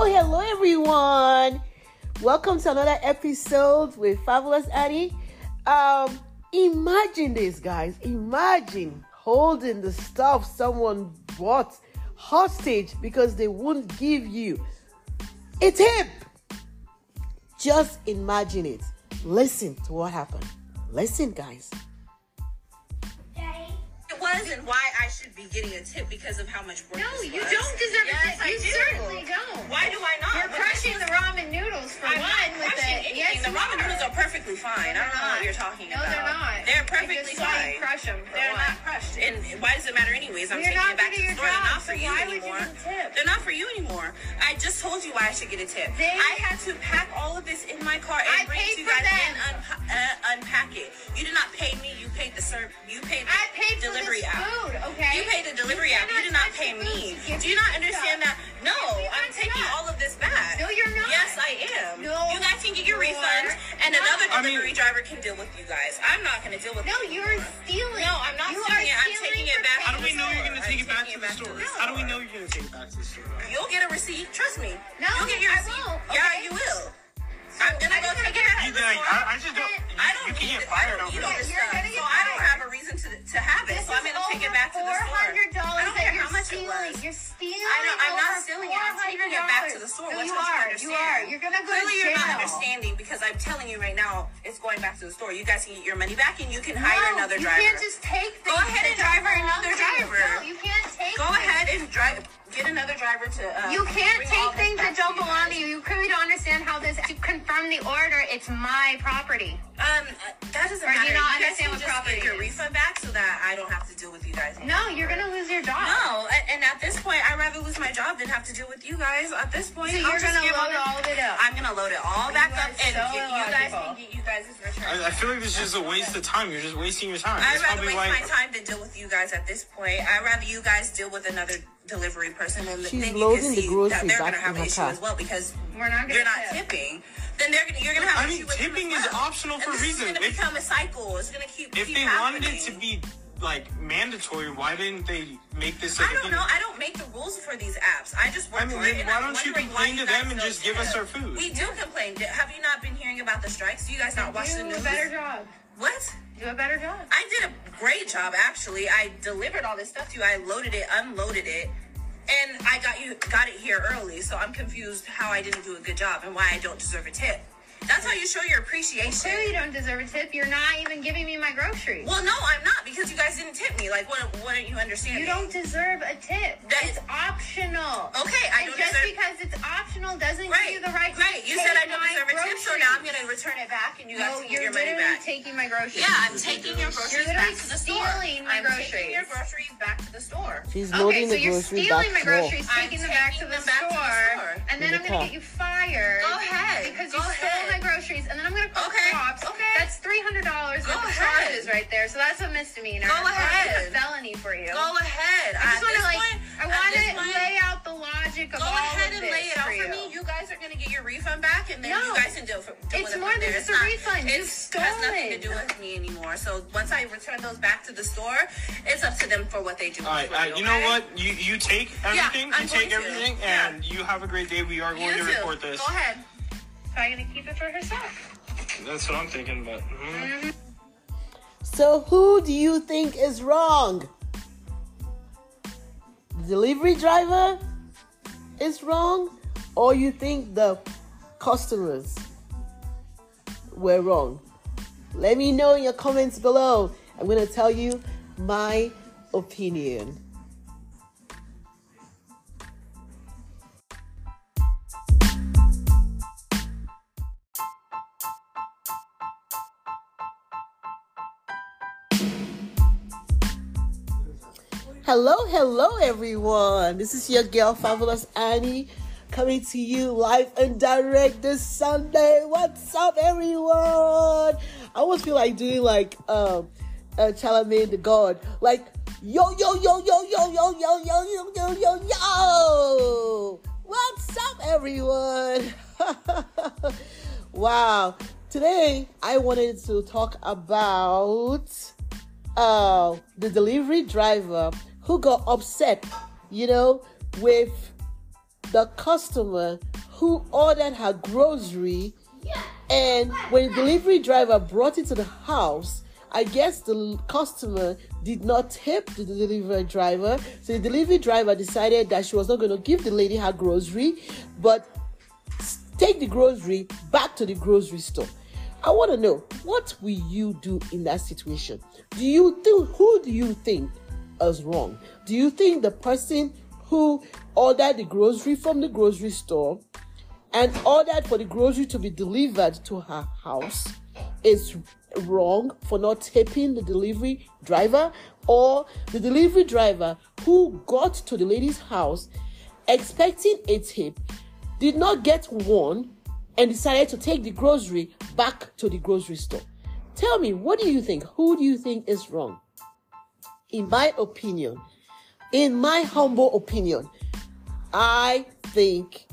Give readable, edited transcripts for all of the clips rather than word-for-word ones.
Hello everyone. Welcome to another episode with Fabulous Annie. Imagine this, guys. Imagine holding the stuff someone bought hostage because they won't give you a tip. Just imagine it. Listen to what happened. Listen, guys. And why I should be getting a tip because of how much work No, this you was. don't deserve a tip. You do. certainly don't. Why do I not? You're crushing the ramen noodles for I'm one not with crushing it. anything. Yes, The ramen noodles are perfectly fine. I don't know what you're talking No, about. they're not. They're I perfectly just saw you fine. crush them. They're not crushed. And why does it matter anyways? I'm You're taking not it back good to at the your store. They're job, not for so you why would you anymore. get a tip? They're not for you anymore. I just told you why I should get a tip. I had to pack all of this in my car and I bring it paid to you for guys them. and unpack it. You did not pay me. You paid the I paid for delivery this app. food, okay? You paid the delivery app. You did not pay me. Do you not understand that? No, I'm taking all of this back. No, you're not. Yes, I am. No, you guys can get your you refund, are and another not. delivery driver can deal with you guys. I'm not going to deal with No, you. you're stealing. No, I'm not You stealing it. are I'm taking it back. How do we know you're going to take it back to the store? How do we know you're going to take it back to the store? You'll get a receipt. Trust me. No, You'll get your I receipt. won't. Yeah, Okay. you will. I'm going to go take it back to the store. I just don't. I don't You need can get it. I fired don't over need all this. this You're stuff. gonna get So I don't fired. have a reason to have it. This So I'm going to take it back to the store. $400 I don't that care you're how much it stealing. was. You're stealing. I'm not over stealing it. I'm taking it back to the store. No, What you don't are. understand? You are. You're gonna go Clearly, to you're jail. not understanding because I'm telling you right now, it's going back to the store. You guys can get your money back and you can hire another driver. You can't just take Go things ahead and that drive don't another belong to you. driver. No, you can't take. Go ahead and get another driver to. You can't bring all take this things back that don't to you belong guys. to you. You clearly don't understand how this. To confirm the order, it's my property. That doesn't Or do matter. you not guys understand can what just property get your is? refund back so that I don't have to deal with you guys. No, you're gonna lose your job. No, and at this point, I'd rather lose my job than have to deal with you guys. At this point, So I'll you're just gonna give load all of it up. I'm gonna load it all back are up and so get you guys illogical. and get you guys' return. I feel like this is just a waste of time. You're just wasting your time. I'd That's rather probably waste why. my time than deal with you guys at this point. I'd rather you guys deal with another delivery person, and She's then you loading can the see groceries that they're back gonna have in an her issue car. as well because We're not gonna you're not tip. tipping. Then you're gonna have I an mean, issue with them tipping as is well. optional for And a reason. It's gonna become a cycle. It's gonna keep. If keep they wanted it to happening. be like mandatory, why didn't they make this? I Like, a don't thing? know. I don't make the rules for these apps. I just work I mean, for it. then And why I'm don't you wondering complain why to you guys them and don't just give us tip. our food? We do complain. Have you not been hearing about the strikes? Do you guys not watch the Do news? a better job. What? Do a better job. I did a great job, actually. I delivered all this stuff to you. I loaded it, unloaded it, and I got it here early. So I'm confused how I didn't do a good job and why I don't deserve a tip. That's how you show your appreciation. Clearly, you don't deserve a tip. You're not even giving me my groceries. Well, no, I'm not because you guys didn't tip me. Like, what aren't you understanding? You don't deserve a tip. That- It's optional. Okay, I And don't just deserve. because it's optional doesn't Right, give you the right to right. You take said I don't my deserve a tip, so groceries. now I'm gonna return it back, and you guys No, can get you're your money literally back. taking my groceries. Yeah, I'm taking your groceries You're literally back to the store. stealing my I'm groceries. taking your groceries back to the store. She's Okay, loading so the you're groceries stealing back my to groceries, I'm taking them back to taking the them back to the store, store. and then In I'm the gonna car. get you fired. Go ahead. Because Go you stole ahead. my groceries, and then I'm gonna call Okay, cops. okay. That's $300 Go worth of ahead. charges right there. So that's a misdemeanor. Go Or ahead. It's a felony for you. Go ahead. I just want to At want this to point, lay out the logic of Go all ahead of and this lay it out for for me. You guys are gonna get your refund back, and then No. you guys can deal with It's it more from than there. just It's a not- refund. You It stole has nothing to it. do with me anymore. So once I return those back to the store, it's up to them for what they do. All right, you know what? You take everything. I'm You take going to. everything, Yeah. and you have a great day. We are You going to too. report this. Go ahead. Probably gonna keep it for herself. That's what I'm thinking, but. So who do you think is wrong? The delivery driver is wrong, or you think the customers were wrong? Let me know in your comments below. I'm going to tell you my opinion. Hello everyone. This is your girl Fabulous Annie coming to you live and direct this Sunday. What's up everyone? I almost feel like doing like Charlamagne the God. Like yo yo yo yo yo yo yo yo yo yo yo yo. What's up everyone? Wow. Today I wanted to talk about the delivery driver who got upset, with the customer who ordered her grocery, and when the delivery driver brought it to the house, I guess the customer did not tip the delivery driver. So the delivery driver decided that she was not going to give the lady her grocery, but take the grocery back to the grocery store. I want to know, what will you do in that situation? Who do you think is wrong? Do you think the person who ordered the grocery from the grocery store and ordered for the grocery to be delivered to her house is wrong for not tipping the delivery driver, or the delivery driver who got to the lady's house expecting a tip, did not get one, and decided to take the grocery back to the grocery store? Tell me, what do you think? Who do you think is wrong? In my opinion, in my humble opinion, I think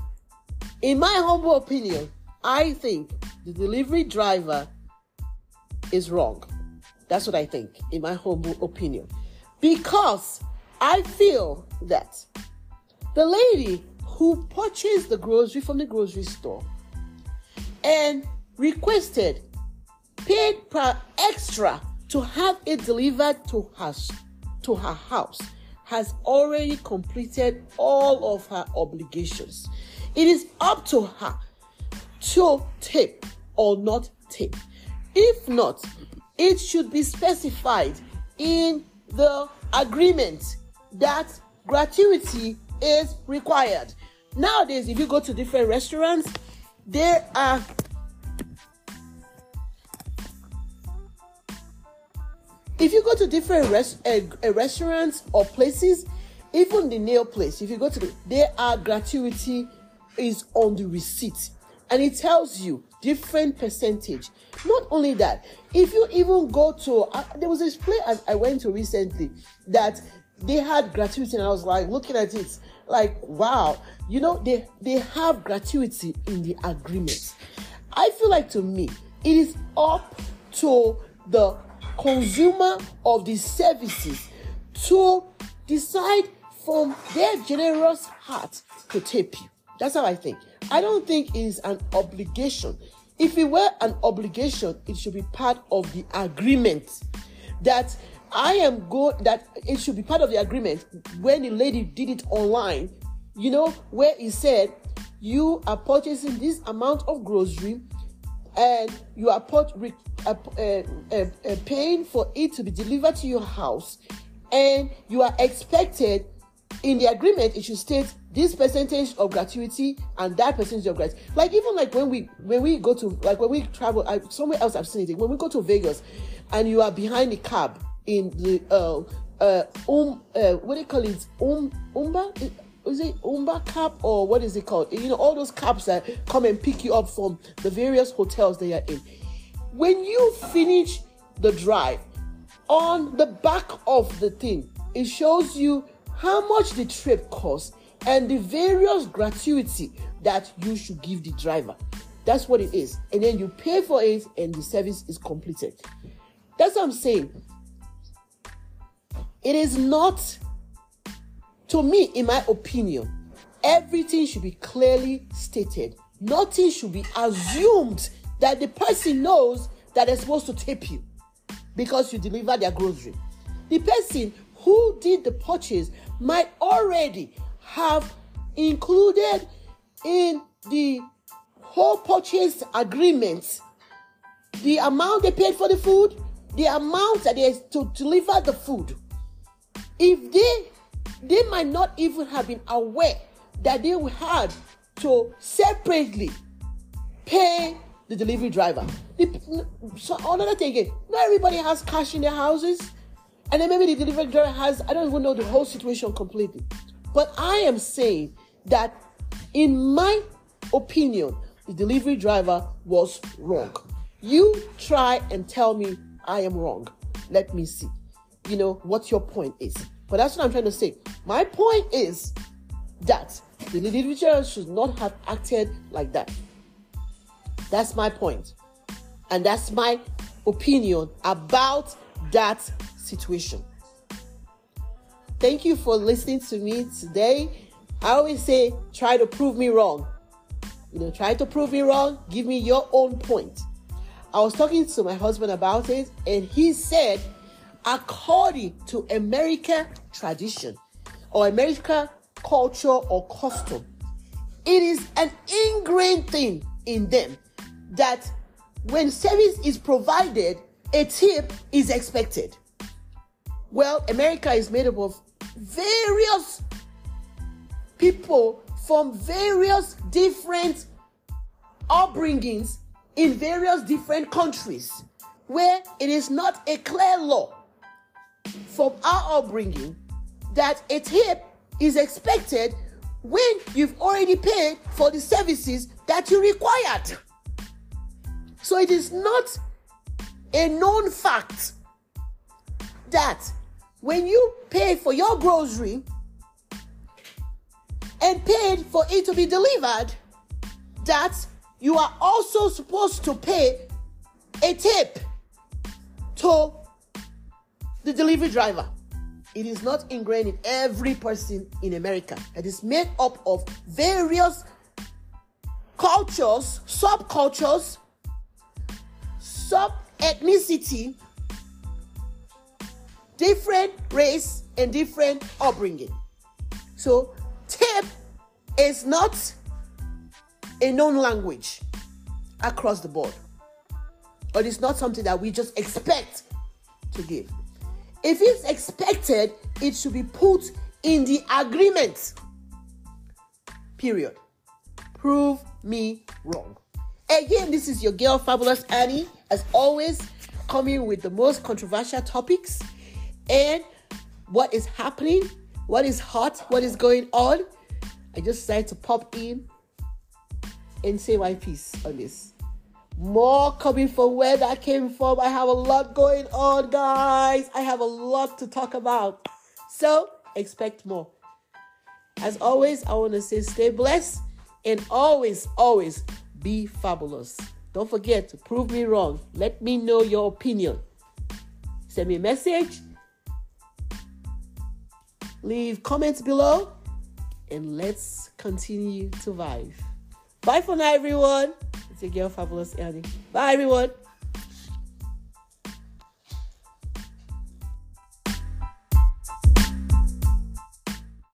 the delivery driver is wrong. That's what I think, in my humble opinion. Because I feel that the lady who purchased the grocery from the grocery store and paid per extra to have it delivered to her house, has already completed all of her obligations. It is up to her to tip or not tip. If not, it should be specified in the agreement that gratuity is required. Nowadays, if you go to different restaurants, there are restaurants or places, even the nail place, if you go to there are gratuity is on the receipt, and it tells you different percentage. Not only that, if you even go to there was this place I went to recently that they had gratuity, and I was like looking at it like, wow, they have gratuity in the agreement. I feel like, to me, it is up to the consumer of the services to decide from their generous heart to tip you. That's how I think. I don't think it is an obligation. If it were an obligation, it should be part of the agreement. That it should be part of the agreement when the lady did it online, where it said, you are purchasing this amount of grocery and you are paying for it to be delivered to your house, and you are expected, in the agreement it should state this percentage of gratuity and that percentage of gratuity. Like, even like when we go to, like when we travel, somewhere else I've seen it, when we go to Vegas and you are behind the cab in the what do you call it, Umba? Is it Umba cab, or what is it called? All those cabs that come and pick you up from the various hotels they are in. When you finish the drive, on the back of the thing, it shows you how much the trip costs and the various gratuity that you should give the driver. That's what it is. And then you pay for it and the service is completed. That's what I'm saying. It is not, to me, in my opinion, everything should be clearly stated. Nothing should be assumed that the person knows that they're supposed to tip you because you deliver their grocery. The person who did the purchase might already have included in the whole purchase agreement the amount they paid for the food, the amount that they to deliver the food. If they might not even have been aware that they had to separately pay the delivery driver. So another thing again, not everybody has cash in their houses, and then maybe the delivery driver has, I don't even know the whole situation completely. But I am saying that, in my opinion, the delivery driver was wrong. You try and tell me I am wrong. Let me see, what your point is. But that's what I'm trying to say. My point is that the delivery driver should not have acted like that. That's my point. And that's my opinion about that situation. Thank you for listening to me today. I always say, try to prove me wrong. Try to prove me wrong. Give me your own point. I was talking to my husband about it, and he said, according to American tradition or American culture or custom, it is an ingrained thing in them that when service is provided, a tip is expected. Well, America is made up of various people from various different upbringings in various different countries, where it is not a clear law from our upbringing that a tip is expected when you've already paid for the services that you required. So it is not a known fact that when you pay for your grocery and paid for it to be delivered, that you are also supposed to pay a tip to the delivery driver. It is not ingrained in every person in America. It is made up of various cultures, subcultures, sub-ethnicity, different race, and different upbringing. So, tip is not a known language across the board. But it's not something that we just expect to give. If it's expected, it should be put in the agreement. Period. Prove me wrong. Again, this is your girl, Fabulous Annie, as always, coming with the most controversial topics and what is happening, what is hot, what is going on. I just decided to pop in and say my piece on this. More coming from where that came from. I have a lot going on, guys. I have a lot to talk about. So, expect more. As always, I want to say stay blessed and always, always be fabulous. Don't forget to prove me wrong. Let me know your opinion. Send me a message. Leave comments below. And let's continue to vibe. Bye for now, everyone. It's your girl, Fabulous Annie. Bye, everyone.